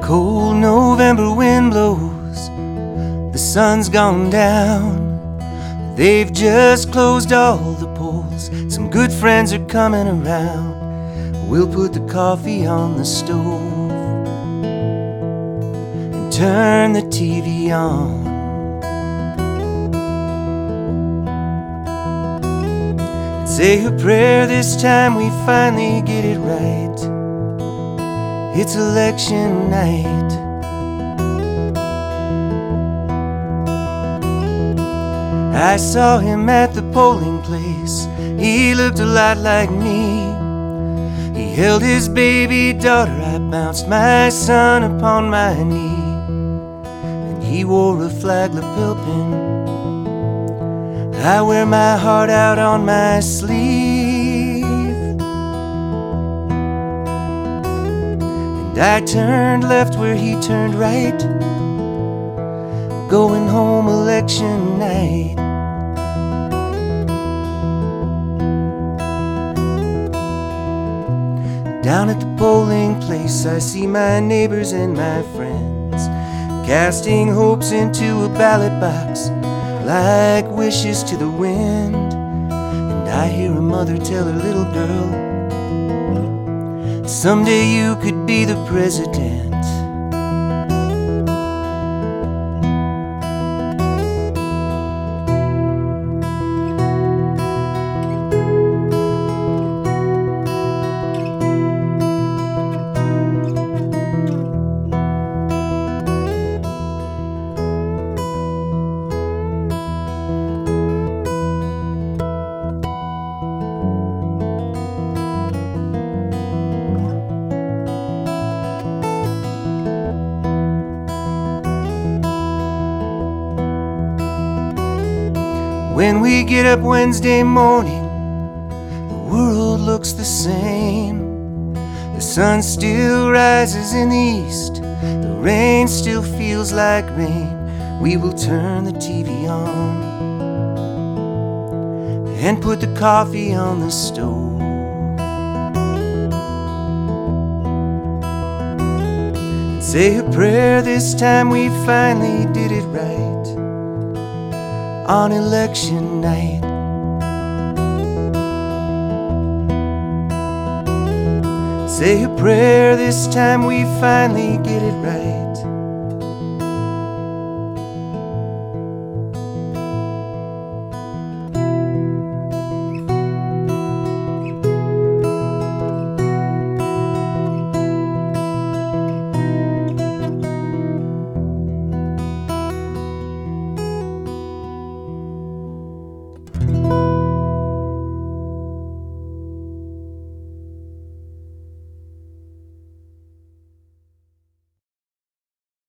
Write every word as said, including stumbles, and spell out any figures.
Cold November wind blows, the sun's gone down. They've just closed all the polls, some good friends are coming around. We'll put the coffee on the stove and turn the T V on. And say a prayer this time we finally get it right. It's election night. I saw him at the polling place. He looked a lot like me. He held his baby daughter, I bounced my son upon my knee. And he wore a flag lapel pin. I wear my heart out on my sleeve. And I turned left where he turned right, going home election night. Down at the polling place I see my neighbors and my friends casting hopes into a ballot box like wishes to the wind. And I hear a mother tell her little girl, someday you could be the president. When we get up Wednesday morning, the world looks the same. The sun still rises in the east, the rain still feels like rain. We will turn the T V on and put the coffee on the stove. And say a prayer this time we finally did it right. On election night, say a prayer this time we finally get it right.